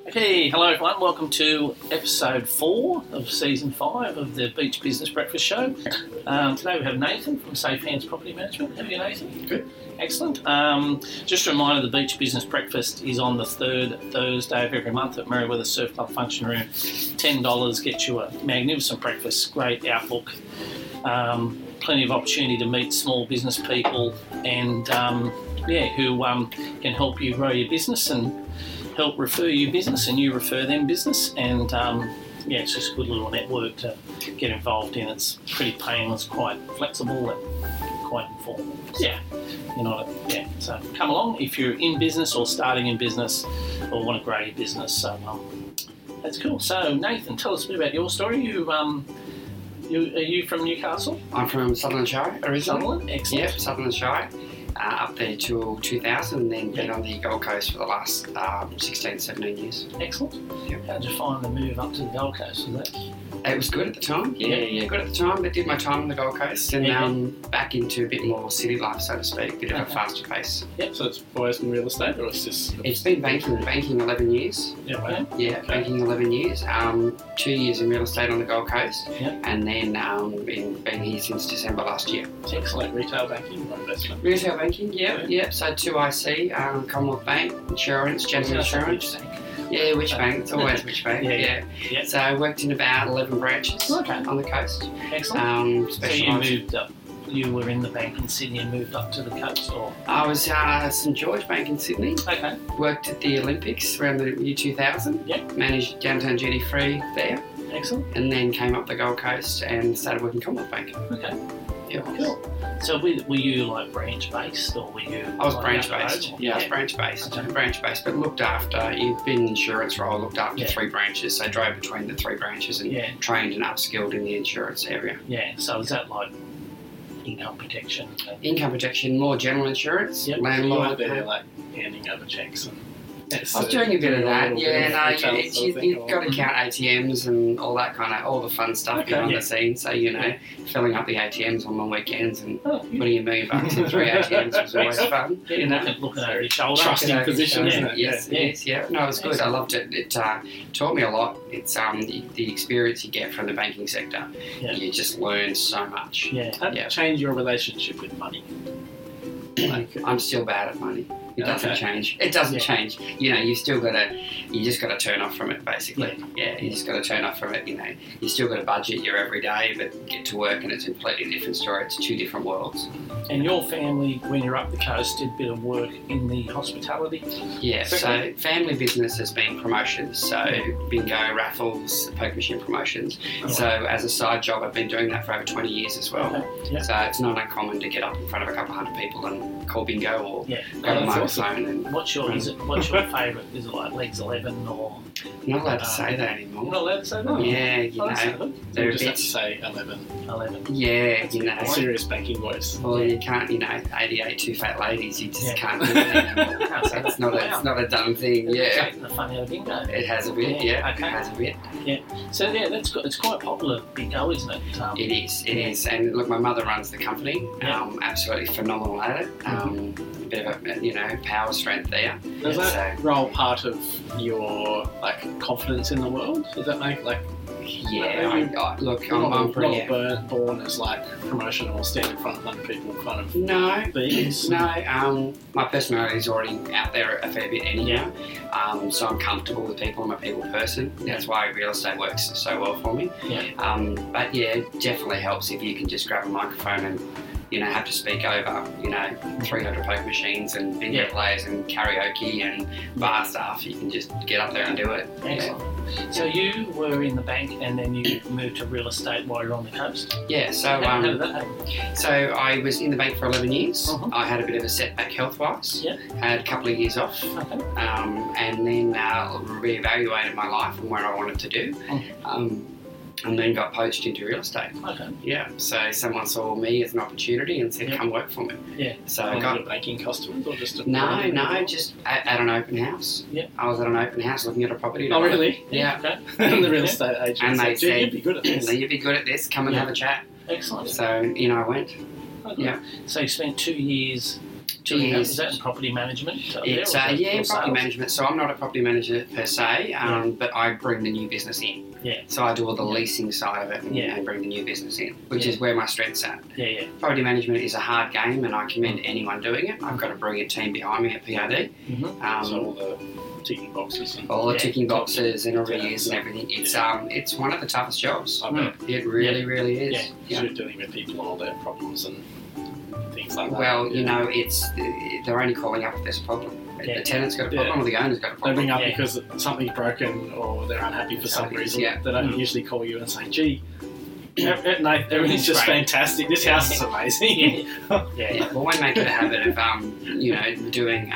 Okay, hello everyone. Welcome to episode 4 of season 5 of the Beach Business Breakfast Show. Today we have Nathan from Safe Hands Property Management. How are you, Nathan? Good. Excellent. Just a reminder, the Beach Business Breakfast is on the third Thursday of every month at Merewether Surf Club Function Room. $10 gets you a magnificent breakfast, great outlook, plenty of opportunity to meet small business people and who can help you grow your business and help refer you business and you refer them business, and it's just a good little network to get involved in. It's pretty painless, quite flexible and quite informal. So come along if you're in business or starting in business or want to grow your business. So that's cool. So Nathan, tell us a bit about your story. Are you from Newcastle? I'm from Sutherland Shire originally. Sutherland, excellent. Yep, Sutherland Shire. Up there till 2000, and then been on the Gold Coast for the last 16, 17 years. Excellent. Yep. How did you find the move up to the Gold Coast? It was good at the time. Yeah, good at the time. I did my time on the Gold Coast and back into a bit more city life, so to speak, a bit of a faster pace. Yep. So it's always been real estate, or it's just... It's been banking 11 years. Yeah, right. Yeah, okay. Banking 11 years. 2 years in real estate on the Gold Coast, and then been here since December last year. Excellent. Retail banking or investment? Retail banking, yeah. So 2IC, Commonwealth Bank, insurance, general insurance. Yeah, which bank? It's always which bank. Yeah. So I worked in about 11 branches on the coast. Excellent. So you moved up. You were in the bank in Sydney and moved up to the coast, or? I was St George Bank in Sydney. Okay. Worked at the Olympics around the year 2000. Yep. Managed downtown duty free there. Excellent. And then came up the Gold Coast and started working Commonwealth Bank. Okay. Yeah. Cool. So were you like branch based, or were you? I was branch based. Yeah, I was branch based. Okay. Branch based, but looked after. You've been in insurance role. Looked after 3 branches. So drove between the 3 branches and trained and upskilled in the insurance area. Yeah. So is that like income protection? Income protection, more general insurance. Yep. Landlord. So you were there, like handing over checks and. I was doing a bit of that, you've got to count ATMs and all that all the fun stuff behind the scenes. So, filling up the ATMs on the weekends and putting $1 million in 3 ATMs was always fun. Looking over your shoulder. Trusting position, isn't it? Yes, it is, yeah. No, it was good. I loved it. It taught me a lot. It's the experience you get from the banking sector. Yeah. You just learn so much. Yeah. How did it change your relationship with money? I'm still bad at money. It doesn't change. It doesn't change. You still you just got to turn off from it, basically. Yeah, you just got to turn off from it. You still got to budget your everyday, but get to work and it's a completely different story. It's 2 different worlds. And your family, when you're up the coast, did a bit of work in the hospitality? Yeah, so family business has been promotions. So bingo, raffles, poker machine promotions. So as a side job, I've been doing that for over 20 years as well. Okay. Yeah. So it's not uncommon to get up in front of a couple hundred people and call bingo or grab a microphone. And what's your favourite? Is it like Legs 11 or? Not allowed to say that anymore. Not allowed to say that? Yeah, They just have to say 11. 11. Yeah, A serious banking voice. Well, you can't, 88 2 fat ladies, you just can't do it anymore. It's not a done thing, Taking the fun out of bingo. It has a bit, Okay. It has a bit. Yeah. So that's good. It's quite popular bingo, isn't it? It is. And look, my mother runs the company. Absolutely phenomenal at it. A bit of a, power strength there. Does that role part of your confidence in the world? Does that make I'm pretty born as promotion or stand in front of 100 people kind of my personality is already out there a fair bit anyhow. So I'm comfortable with people. I'm a people person. That's why real estate works so well for me. But it definitely helps if you can just grab a microphone and have to speak over, 300 poker machines and bingo players and karaoke and bar stuff. You can just get up there and do it. Excellent. So you were in the bank and then you moved to real estate while you're on the coast? Yeah, so how did that happen? So I was in the bank for 11 years. I had a bit of a setback health-wise. Had a couple of years off. And then reevaluated my life and what I wanted to do. And then got poached into real estate. Okay. Yeah. So someone saw me as an opportunity and said, "Come work for me." Yeah. So I got banking customers or just just at an open house. Yeah. I was at an open house looking at a property. Oh, really? Yeah. Okay. And the real estate agent and they said, "You'd be good at this. You'd be good at this. Come and have a chat." Excellent. So I went. Okay. Yeah. So you spent 2 years Julie, Yes. is that property management? It's or property sales? management. So I'm not a property manager per se, but I bring the new business in. Yeah. So I do all the leasing side of it and, Yeah. and bring the new business in, which Yeah. is where my strength's at. Yeah. Property management is a hard game, and I commend anyone doing it. I've got a brilliant team behind me at PRD. Mm-hmm. So all the ticking boxes. And All the Yeah. ticking boxes and arrears and everything. It's one of the toughest jobs. I bet. It really, really is. Yeah. Yeah. You're dealing with people and all their problems and things like that. Well, Yeah. you know, they're only calling up if there's a problem. Yeah. The tenant's got a problem or the owner's got a They problem. bring up Yeah. because something's broken or they're unhappy for some reason. Yeah. They don't Mm. usually call you and say, gee, everything's just Great. fantastic. This Yeah. house is amazing. Yeah. Yeah, well, we make it a habit of, doing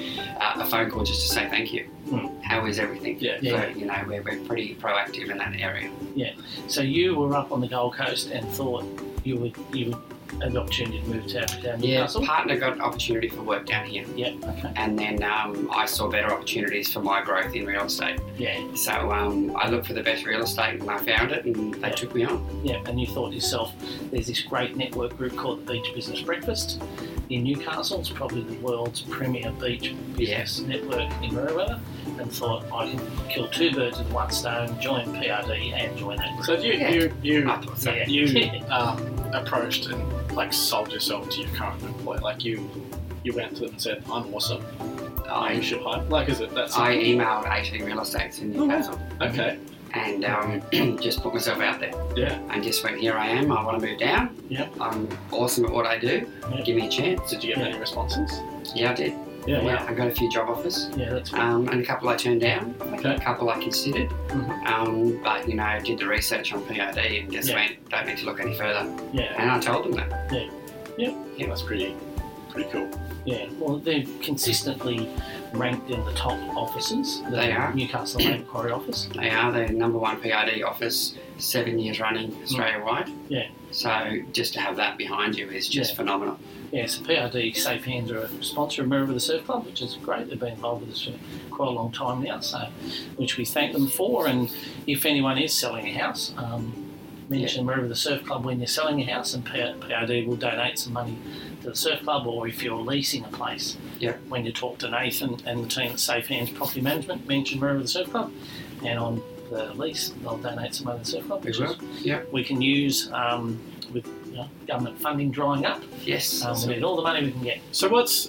a phone call just to say thank you. Mm. How is everything? Yeah. Yeah. So, we're pretty proactive in that area. So you were up on the Gold Coast and thought you would have the opportunity to move down Yeah, Newcastle? partner got opportunity for work down here. Yeah. Okay. And then I saw better opportunities for my growth in real estate. Yeah. So I looked for the best real estate and I found it and they took me on. Yeah. And you thought to yourself, there's this great network group called the Beach Business Breakfast in Newcastle. It's probably the world's premier beach business network in Merewether. And thought I can kill two birds with one stone, join PRD and join that group. So you I thought so. Yeah. you approached and sold yourself to your current employer. Like you went to them and said, "I'm awesome. You I should hire." Like, is it that simple? I emailed 18 real estates in Newcastle Okay. and just put myself out there. Yeah. And just went, here I am, I want to move down. Yeah. I'm awesome at what I do. Yeah. Give me a chance. Did you get any responses? Yeah, I did. Yeah. Yeah, I got a few job offers. Yeah, that's good. And a couple I turned down, Okay. a couple I considered. Mhm. But, did the research on PRD and just Yeah. went, don't need to look any further. Yeah. And I told them that. Yeah, that's pretty cool. Yeah, well, they're consistently ranked in the top offices. The They are. Newcastle Land Quarry office. They are the number one PRD office, 7 years running Australia-wide. Yeah. So just to have that behind you is just Yeah. phenomenal. Yeah, so PRD Safe Hands are a sponsor of Merewether Surf Club, which is great. They've been involved with us for quite a long time now, so which we thank them for. And if anyone is selling a house, mention Merewether Surf Club when you're selling a house, and PRD will donate some money to the surf club. Or if you're leasing a place, Yeah. when you talk to Nathan and the team at Safe Hands Property Management, mention Merewether Surf Club, and on the lease they'll donate some money to the surf club, which We will. Yeah. we can use with government funding drying up. Yes. We need all the money we can get. So what's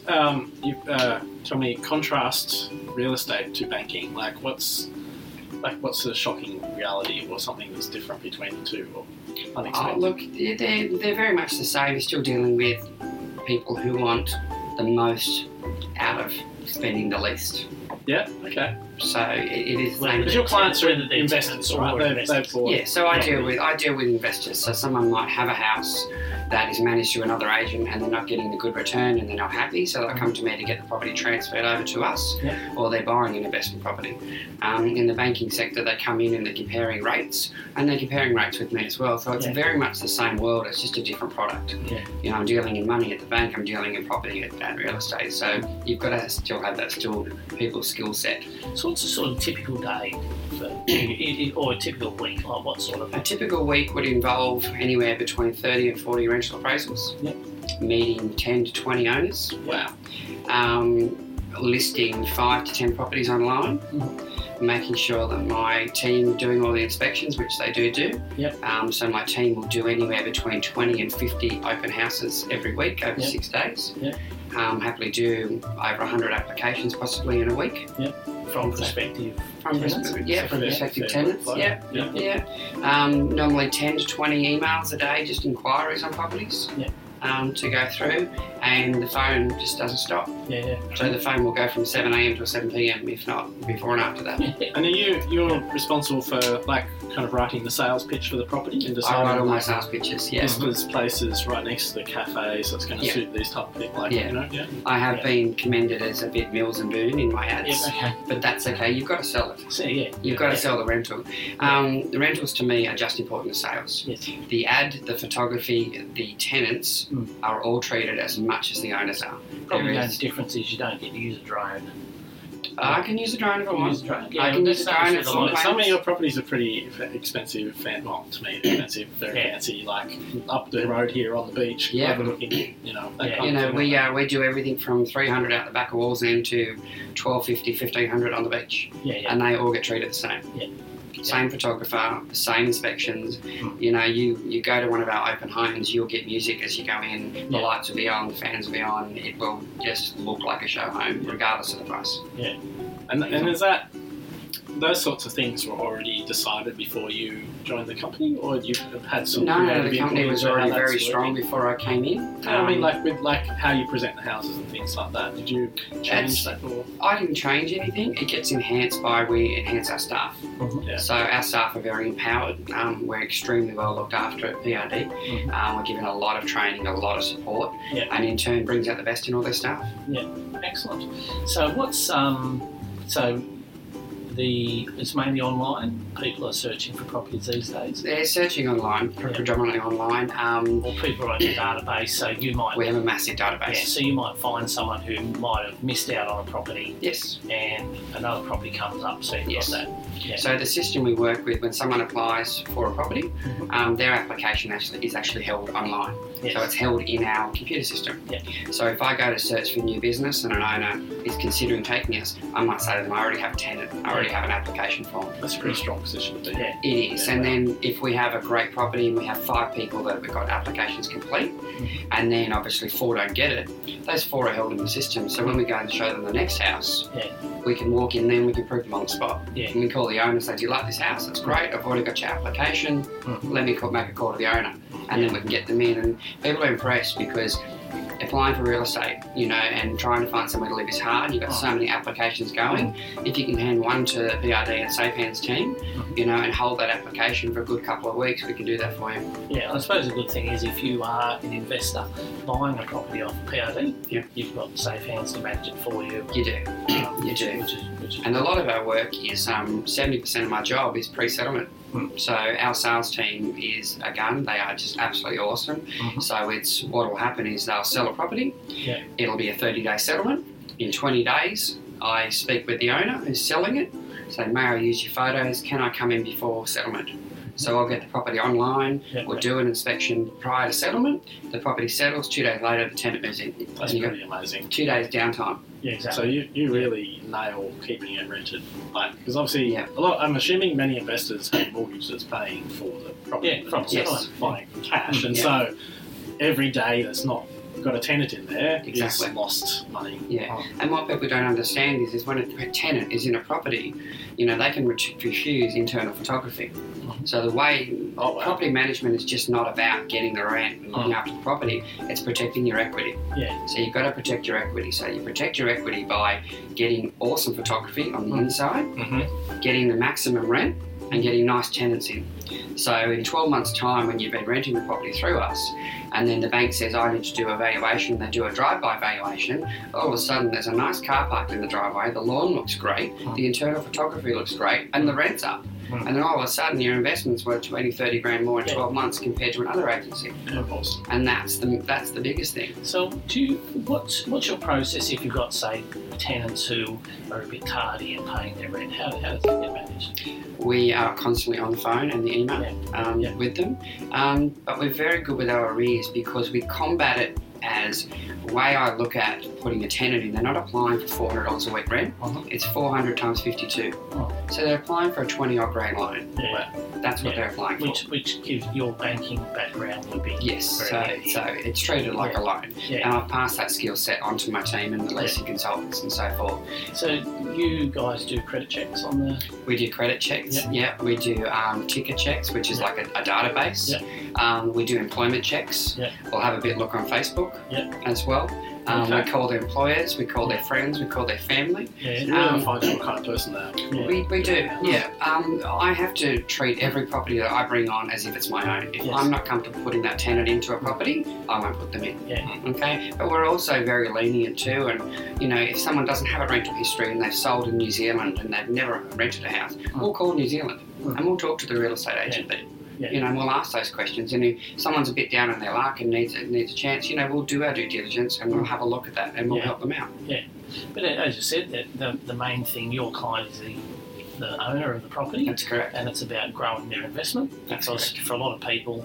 tell me, contrast real estate to banking? What's the shocking reality or something that's different between the two or unexpected? Look, they're very much the same. You're still dealing with people who want the most out of spending the least. Yeah. Okay. So it is the Well, same. Because your clients are Whether they're investors, tenants or right? They've investors. bought. Yeah, so I property. deal with investors. So someone might have a house that is managed through another agent and they're not getting the good return and they're not happy, so they'll come to me to get the property transferred over to us, Yeah. or they're buying an investment property. In the banking sector, they come in and they're comparing rates, and they're comparing rates with me as well. So it's Yeah. very much the same world. It's just a different product. Yeah. I'm dealing in money at the bank. I'm dealing in property at real estate. So you've got to still have that people's skill set. So what's a sort of typical day for, or a typical week? Like what sort of? A typical week would involve anywhere between 30 and 40 rental appraisals, Yep. meeting 10 to 20 owners, Wow. listing 5 to 10 properties online, making sure that my team are doing all the inspections, which they do. Yep. So my team will do anywhere between 20 and 50 open houses every week over Yep. 6 days. Yep. Happily do over 100 applications possibly in a week. From prospective From tenants? prospective tenants. Yeah. Normally 10 to 20 emails a day, just inquiries on properties to go through, and the phone just doesn't stop. Yeah. So the phone will go from 7 a.m. to 7 p.m. if not before and after that. And are you're responsible for kind of writing the sales pitch for the property and I deciding write all my sales pitches. Yeah. this place is right next to the cafe, so it's going to Yeah. suit these type of people. Yeah. Yeah. I have Yeah. been commended as a bit Mills and Boon in my ads, Okay. but that's okay. You've got to sell it. So yeah. You've got to sell the rental. The rentals to me are just important as sales. Yes. The ad, the photography, the tenants are all treated as much as the owners are. Probably There the is- only difference is you don't get to use a drone. I can use a drone if I want. Yeah, I can use a drone at some Some of places. your properties are pretty expensive. Well, to me, expensive, very fancy. Like up the road here on the beach, overlooking, that kind of thing. We do everything from 300 out the back of Wallsend to 1250, 1500 on the beach, and they all get treated the same. Yeah. Same photographer, same inspections. You go to one of our open homes, you'll get music as you go in. The lights will be on, the fans will be on. It will just look like a show home, regardless of the price. Yeah. And is that those sorts of things were already decided before you joined the company, or you had some? No, the company was already very strong before I came in. I mean, with how you present the houses and things like that. Did you change that? Or? I didn't change anything. It gets enhanced by we enhance our staff. Mm-hmm. Yeah. So our staff are very empowered. We're extremely well looked after at PRD. Mm-hmm. We're given a lot of training, a lot of support, Yeah. and in turn brings out the best in all their staff. Yeah, excellent. So what's it's mainly online. People are searching for properties these days. They're searching online, predominantly online. Or people are in a database, so you might. We have a massive database. Yeah, so you might find someone who might have missed out on a property. Yes. And another property comes up, so you've got that. Yeah. So the system we work with, when someone applies for a property, their application is actually held online. Yes. So it's held in our computer system. Yeah. So if I go to search for new business and an owner is considering taking us, I might say to them, I already have a tenant, I already have an application form. That's a pretty strong position to be in. Yeah. It is. And then if we have a great property and we have 5 people that have got applications complete, and then obviously 4 don't get it, those 4 are held in the system. So when we go and show them the next house, we can walk in there and we can prove them on the spot. Yeah. And we call the owner and say, do you like this house? That's great. I've already got your application. Let me make a call to the owner. And then we can get them in. And people are impressed because applying for real estate, and trying to find somewhere to live is hard. You've got so many applications going. If you can hand one to the PRD and Safe Hands team, and hold that application for a good couple of weeks, we can do that for you. Yeah, I suppose the good thing is if you are an investor buying a property off PRD, you've got Safe Hands to manage it for you. You do. You do. Which is and a lot of our work is 70% of my job is pre-settlement. So our sales team is a gun. They are just absolutely awesome. So what will happen is they'll sell a property. Yeah. It'll be a 30-day settlement. In 20 days, I speak with the owner who's selling it. Say, may I use your photos? Can I come in before settlement? So I'll get the property online. We'll do an inspection prior to settlement. The property settles. 2 days later, the tenant moves in. That's pretty amazing. 2 days downtime. Yeah, exactly. So you really nail keeping it rented, because obviously I'm assuming many investors have mortgages paying for the property from buying cash, and so every day that's not got a tenant in there is lost money. Yeah, and what people don't understand is when a tenant is in a property, they can refuse internal photography. So the way property management is just not about getting the rent and looking after the property, it's protecting your equity. Yeah. So you've got to protect your equity. So you protect your equity by getting awesome photography on the inside, getting the maximum rent, and getting nice tenants in. So in 12 months' time, when you've been renting the property through us, and then the bank says, I need to do a valuation, they do a drive-by valuation, all of a sudden there's a nice car parked in the driveway, the lawn looks great, the internal photography looks great, and the rent's up. And then all of a sudden your investment's worth 20, 30 grand more in 12 months compared to another agency. Of course. And that's the biggest thing. So what's your process if you've got, say, tenants who are a bit tardy in paying their rent? How does that get managed? We are constantly on the phone and the email with them. But we're very good with our arrears because we combat it as the way I look at putting a tenant in. They're not applying for $400 a week rent. It's 400 times 52. So they're applying for a 20-odd grand loan. Yeah. That's what they're applying for. Which gives your banking background would be so it's treated like a loan. And I've passed that skill set onto my team and the leasing consultants and so forth. So you guys do credit checks on the... We do credit checks, we do ticket checks, which is like a database. We do employment checks. We'll have a bit look on Facebook as well. We call their employers, we call their friends, we call their family. You really find out what kind of person they are. We do, I have to treat every property that I bring on as if it's my own. If I'm not comfortable putting that tenant into a property, I won't put them in. Okay? But we're also very lenient too, and if someone doesn't have a rental history and they've sold in New Zealand and they've never rented a house, we'll call New Zealand and we'll talk to the real estate agent there. Yeah. You know, and we'll ask those questions. And if someone's a bit down on their luck and needs a chance, you know, we'll do our due diligence and we'll have a look at that and we'll help them out. Yeah. But as you said, the main thing, your client is the owner of the property. That's correct. And it's about growing their investment. That's because correct. for a lot of people,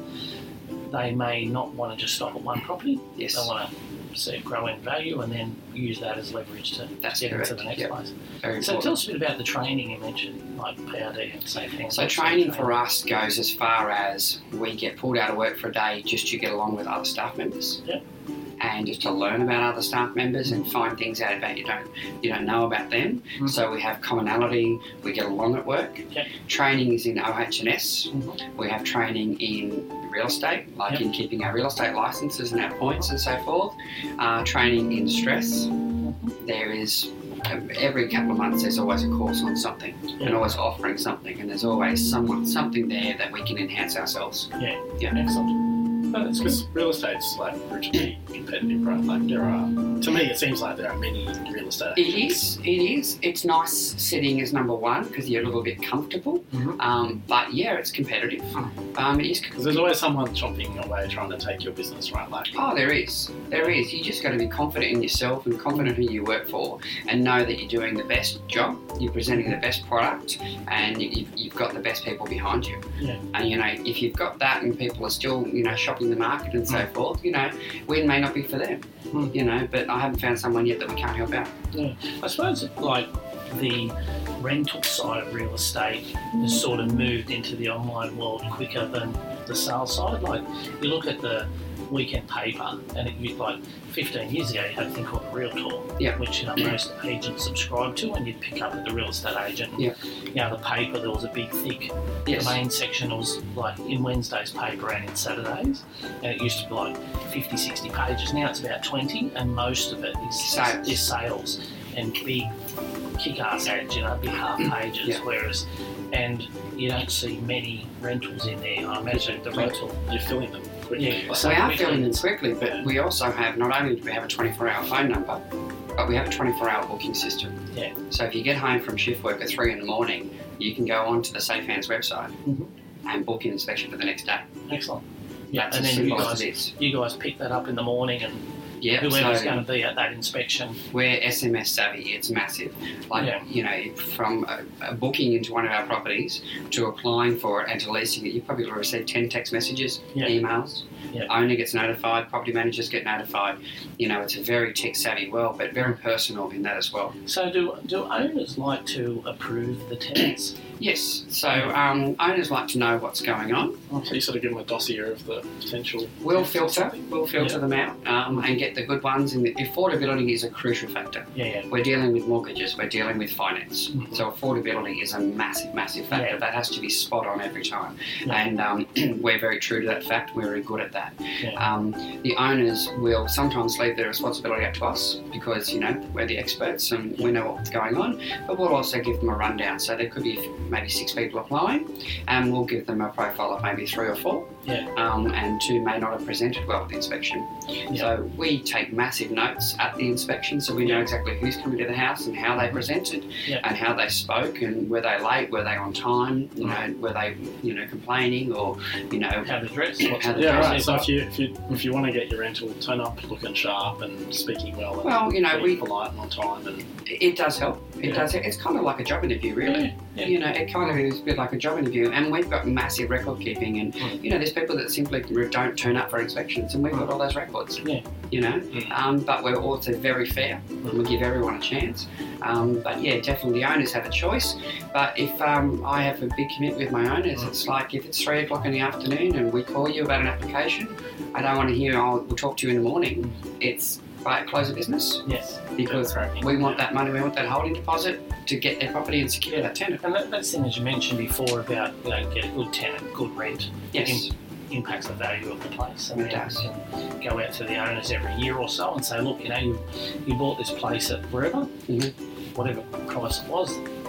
they may not want to just stop at one property. Yes. They want to see it grow in value and then use that as leverage to That's get correct. into the next place. Very So important. tell us a bit about the training you mentioned, like PRD and Safe Hands. So training for us goes as far as we get pulled out of work for a day just to get along with other staff members. Yep. And just to learn about other staff members and find things out about you don't know about them. Mm-hmm. So we have commonality, we get along at work. Yep. Training is in OH&S. Mm-hmm. We have training in real estate, like Yep. in keeping our real estate licenses and our points and so forth. Training in stress. There is every couple of months there's always a course on something and always offering something, and there's always something there that we can enhance ourselves. Yeah. Excellent. But it's good. Because real estate's like brutally competitive, right? Like there are, to me, it seems like there are many real estate agents. It is. It's nice sitting as number one because you're a little bit comfortable. Mm-hmm. But yeah, it's competitive. It is. Because there's always someone chomping away trying to take your business, right? Like, Oh, there is. There is. You just got to be confident in yourself and confident who you work for, and know that you're doing the best job, you're presenting the best product, and you've got the best people behind you. Yeah. And you know, if you've got that, and people are still, you know, shopping the market and so forth, you know, we may not be for them. You know, but I haven't found someone yet that we can't help out. Yeah. I suppose like the rental side of real estate has sort of moved into the online world quicker than the sales side. Like you look at the weekend paper, and it used like 15 years ago you had a thing called the Realtor, which most agents subscribed to, and you'd pick up at the real estate agent. Yeah. You know, the paper, there was a big thick Yes. the main section was like in Wednesday's paper and in Saturdays, and it used to be like 50, 60 pages. Now it's about 20, and most of it is sales and big kick-ass ads, you know, big half pages, whereas, and you don't see many rentals in there. I imagine the rental. you're filling them quickly. Yeah. Like, So we are filling them quickly, but we also have, not only do we have a 24-hour phone number, but we have a 24-hour booking system. Yeah. So if you get home from shift work at 3 in the morning, you can go onto the Safe Hands website and book an inspection for the next day. Excellent. Yeah, That's and as then simple as it is. you guys pick that up in the morning, and Yeah, whoever's so going to be at that inspection. we're SMS savvy. It's massive. Like, you know, from a booking into one of our properties to applying for it and to leasing it, you probably will receive 10 text messages, emails. Yeah. Owner gets notified, property managers get notified. You know, it's a very tech savvy world, but very personal in that as well. So do owners like to approve the tenants? Yes, so owners like to know what's going on. So you sort of give them a dossier of the potential. We'll tenants or filter them out and get the good ones. And affordability is a crucial factor. Yeah. We're dealing with mortgages, we're dealing with finance. Mhm. So affordability is a massive, massive factor. Yeah. That has to be spot on every time. Yeah. And we're very true to that fact. We're very good at that. Yeah. The owners will sometimes leave their responsibility up to us because, you know, we're the experts and we know what's going on. But we'll also give them a rundown. So there could be maybe 6 people applying, and we'll give them a profile of maybe 3 or 4. Yeah. And 2 may not have presented well at the inspection. Yeah. So we take massive notes at the inspection, so we know exactly who's coming to the house and how they presented, and how they spoke, and were they late, were they on time, you know, were they, you know, complaining, or, you know, How to dress? Yeah, right. So if you want to get your rental, turn up looking sharp and speaking well. And well, you know, being polite and on time, and it does help. It does. It's kind of like a job interview, really. Yeah. You know, it kind of is a bit like a job interview, and we've got massive record keeping, and you know, there's people that simply don't turn up for inspections, and we've got all those records. Yeah. You know, but we're also very fair, and we give everyone a chance. But yeah, definitely the owners have a choice. But if I have a big commitment with my owners, it's like if it's 3 o'clock in the afternoon and we call you about an application, I don't want to hear, oh, we'll talk to you in the morning. It's by close of business. Yes. Because we want that money, we want that holding deposit to get their property and secure that tenant. And that's thing as you mentioned before about, you know, get a good tenant, good rent. Yes. Impacts the value of the place. And It does. You can go out to the owners every year or so and say, look, you know, you bought this place at wherever, whatever price it was,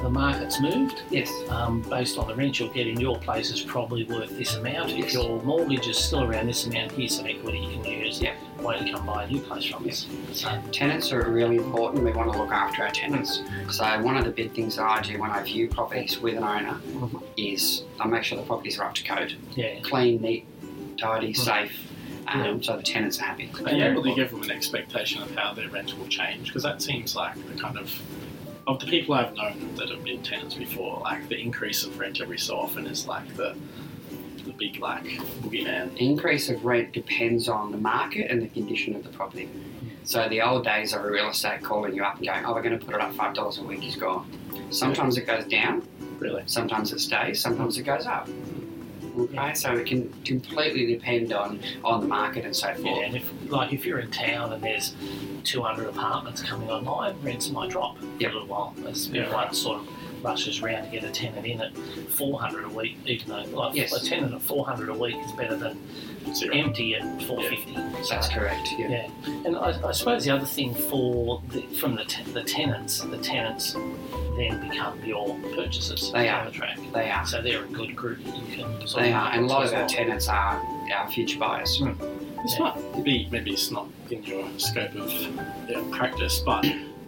the market's moved. Yes. Based on the rent you'll get in your place is probably worth this amount. Yes. If your mortgage is still around this amount, here's some equity you can use. Yeah. Why don't you come buy a new place from us? So, tenants are really important. We want to look after our tenants. So one of the big things that I do when I view properties with an owner is I make sure the properties are up to code. Yeah. Clean, neat, tidy, safe. So the tenants are happy. Are you able to give them an expectation of how their rent will change? Because that seems like the kind of the people I've known that have been tenants before, like the increase of rent every so often is like the big like boogeyman. Increase of rent depends on the market and the condition of the property. So the old days of a real estate calling you up and going, we're going to put it up $5 a week is gone. Sometimes it goes down. Really? Sometimes it stays. Sometimes it goes up. Okay, so it can completely depend on the market and so forth. Yeah, and if you're in town and there's 200 apartments coming online, rents might drop for a little while. As everyone sort of rushes around to get a tenant in at $400 a week, even though a tenant at $400 a week is better than empty at $450. Yeah. That's correct. Yeah. And I suppose the other thing from the tenants then become your purchasers. They are. They are. So they're a good group that you can. They are, and a lot of our tenants are our future buyers. This might be, maybe it's not in your scope of practice, but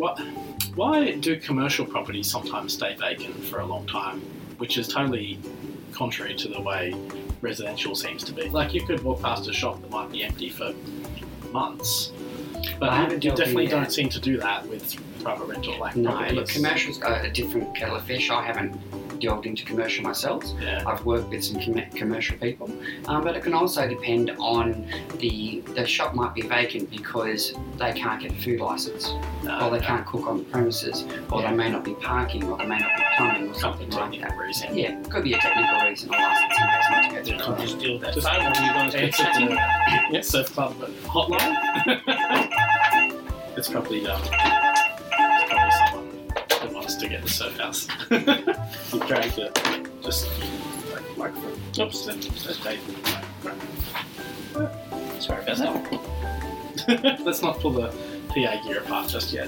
why do commercial properties sometimes stay vacant for a long time, which is totally contrary to the way residential seems to be? Like, you could walk past a shop that might be empty for months, but you definitely don't seem to do that with private rental. Look, commercial's a different kettle of fish. I haven't delved into commercial myself. Yeah. I've worked with some commercial people, but it can also depend on the shop might be vacant because they can't get a food licence, or they can't cook on the premises, or they may not be parking, or they may not be plumbing, or something like that. Reason. Yeah, it could be a technical reason or licensing reason to go through. Just deal with that phone while you guys get chatting. Surf Club hotline. It's probably someone that wants to get the surf house. You're trying to just microphone. Oops, that's Dave. Sorry about that. Let's not pull the PA gear apart just yet.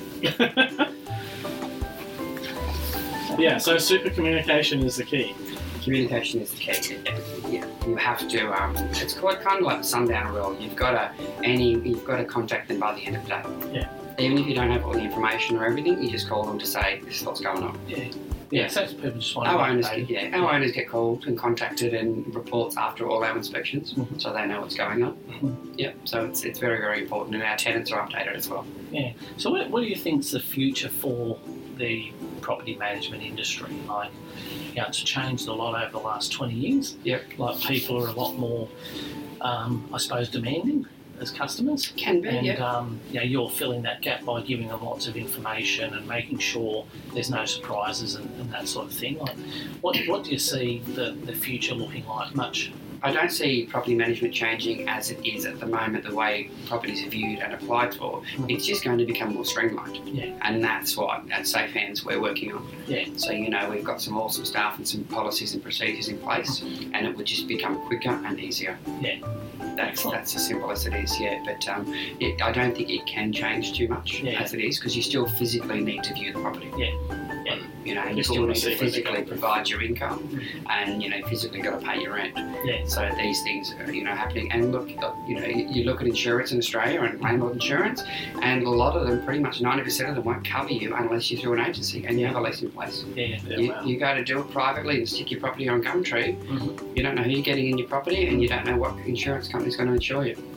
Yeah, so super communication is the key. Communication is the key. Yeah, you have to. It's quite kind of like the sundown rule. You've got to contact them by the end of the day. Yeah. Even if you don't have all the information or everything, you just call them to say this is what's going on. Yeah. So people just want our owners get called and contacted and reports after all our inspections, so they know what's going on. Yeah. So it's very, very important, and our tenants are updated as well. Yeah. So what do you think's the future for the property management industry? Like, it's changed a lot over the last 20 years. Yep. Like, people are a lot more, I suppose, demanding as customers. Can be, and you're filling that gap by giving them lots of information and making sure there's no surprises and that sort of thing. Like, what do you see the future looking like? Much? I don't see property management changing as it is at the moment, the way properties are viewed and applied for. It's just going to become more streamlined. Yeah. And that's what at Safe Hands we're working on. Yeah. So, we've got some awesome staff and some policies and procedures in place, and it would just become quicker and easier. Yeah. That's as simple as it is, but I don't think it can change too much as it is, because you still physically need to view the property. You still need to physically provide your income, and physically got to pay your rent. So these things are happening. And look, you look at insurance in Australia and landlord insurance, and a lot of them, pretty much 90% of them, won't cover you unless you're through an agency and you have a lease in place. You go to do it privately and stick your property on Gumtree. You don't know who you're getting in your property, and you don't know what insurance company's going to insure you.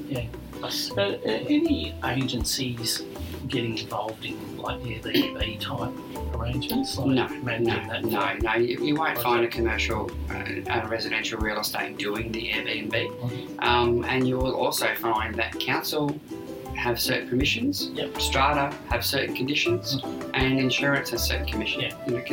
Any agencies getting involved in like the Airbnb type arrangements? No. You won't find a commercial and residential real estate doing the Airbnb. And you will also find that council have certain permissions, strata have certain conditions, and insurance has certain conditions.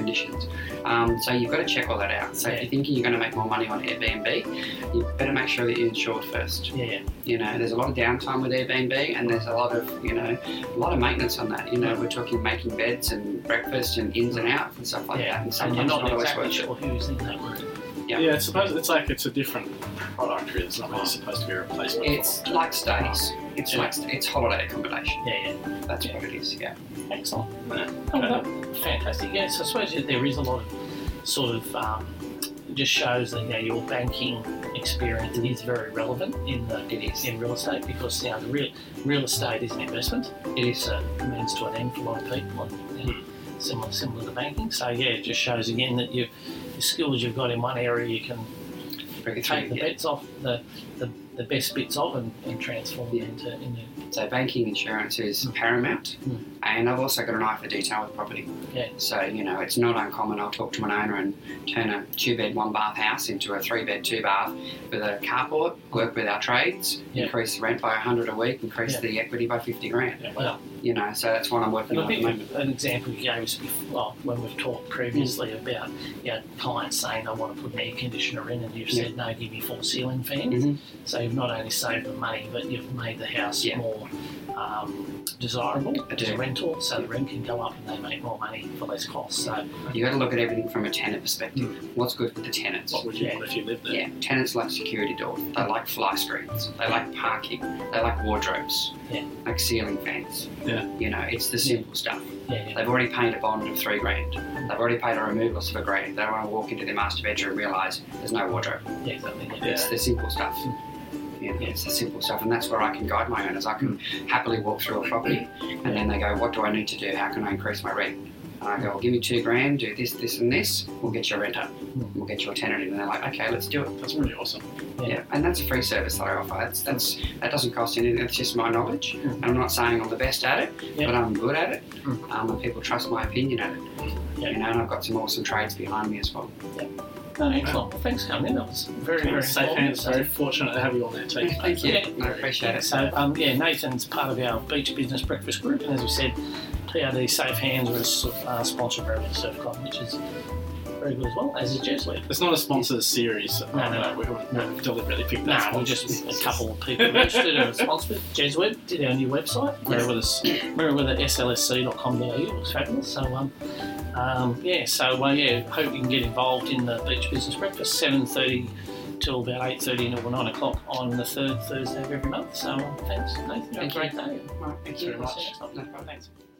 So you've got to check all that out. So if you're thinking you're going to make more money on Airbnb, you better make sure that you're insured first. There's a lot of downtime with Airbnb, and there's a lot of maintenance on that. We're talking making beds and breakfast and ins and outs and stuff like that. And you're not exactly sure who's in that room. Yeah. Yeah, it's a different product. Really. It's not really supposed to be a replacement. It's like stays. It's holiday accommodation. Yeah. That's what it is. Yeah. Excellent. Yeah. Fantastic. Yes, I suppose there is a lot of sort of it just shows that your banking experience is very relevant in real estate, because the real estate is an investment. It is a means to an end for a lot of people, and similar to banking. So it just shows again that the skills you've got in one area, you can take the bits off the best bits of and transform them into. So banking insurance is paramount, and I've also got an eye for detail with property. Yeah. So it's not uncommon. I'll talk to an owner and turn a 2-bed 1-bath house into a 3-bed 2-bath with a carport. Work with our trades, increase the rent by $100 a week, increase the equity by $50,000. Yeah, wow. So that's what I'm working on at the moment. An example you gave us before, when we've talked previously about clients saying they want to put an air conditioner in, and you've said no, give me 4 ceiling fans. So you've not only saved them money, but you've made the house more desirable as a rental, so the rent can go up and they make more money for less cost. So you've got to look at everything from a tenant perspective. What's good for the tenants? What would you want if you lived there? Yeah, tenants like security doors. They like fly screens. They like parking. They like wardrobes. Yeah. Like ceiling fans. Yeah. It's the simple stuff. Yeah. They've already paid a bond of $3,000. They've already paid a removals for $1,000. They don't want to walk into their master bedroom and realise there's no wardrobe. Yeah, exactly. It's the simple stuff. It's the simple stuff, and that's where I can guide my owners. I can happily walk through a property, and then they go, "What do I need to do? How can I increase my rent?" And I go, "Well, give me $2,000, do this, this, and this. We'll get your rent up. We'll get your tenant in." And they're like, "Okay, let's do it." That's pretty awesome. Yeah, and that's a free service that I offer. That doesn't cost anything. That's just my knowledge. And I'm not saying I'm the best at it, but I'm good at it. And people trust my opinion at it. And I've got some awesome trades behind me as well. Oh, excellent. Well, thanks for coming in. That was very Safe Hands. Very fortunate to have you on their team. Thank you. I appreciate it. So, Nathan's part of our Beach Business Breakfast group, and as we said, TRD Safe Hands was sponsored by Surfcon, which is very good as well, as is Jesuit. It's not a sponsored series. No. We've deliberately picked that. No, we're just a couple of people registered and sponsored. Jesuit did our new website. Merewetherslsc.com.au. It was fabulous. So, hope you can get involved in the Beach Business Breakfast, 7:30 till about 8:30 until 9 o'clock on the third Thursday of every month. So thanks, Nathan. Thank you. Have a great day. Thanks very much. Thanks.